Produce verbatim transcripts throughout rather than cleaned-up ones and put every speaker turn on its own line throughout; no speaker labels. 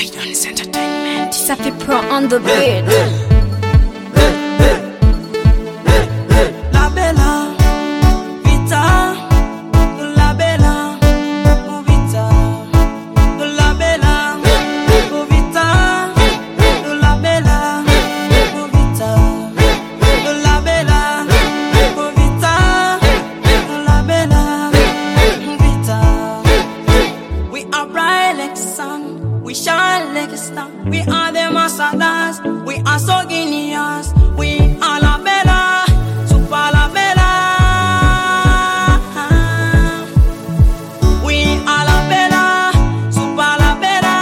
Guidance Entertainment.
Safi Pro on the beat.
La Bella, Vita, La Bella, Vita, La Bella, Vita, La Bella, Vita, La Bella, Vita, La Bella, Vita. We are bright like the sun, we shine like a star. We are the ambassadors, we are so genius. We are La Bella, Super La Bella. We are La Bella, Super La Bella.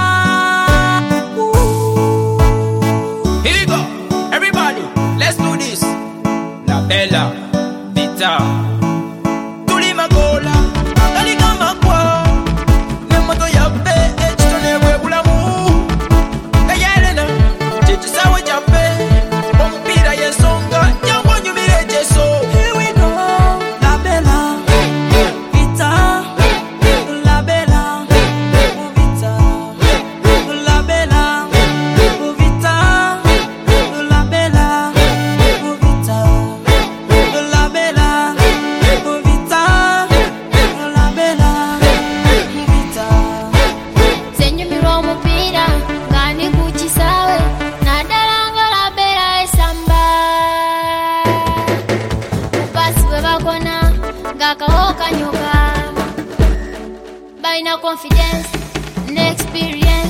Ooh.
Here we go, everybody, let's do this. La Bella, Vita, Tuli Magola, Dalika Makwa, Nemoto Yabe, Echitone Webulamu, Kayelena, Chichisawa Jabe, Pompira Yesonga, Yango Nyumire Jeso.
Here we go, La Bella, Vita, La Bella, Vita, La Bella, Vita, La Bella, Vita, La Bella, Vita, La Bella, Vita.
Senyo miromo pira, gani kuchisawe, nadalanga La Bella esamba. Upasi webakona, gakaoka nyoka. Baina confidence, and experience.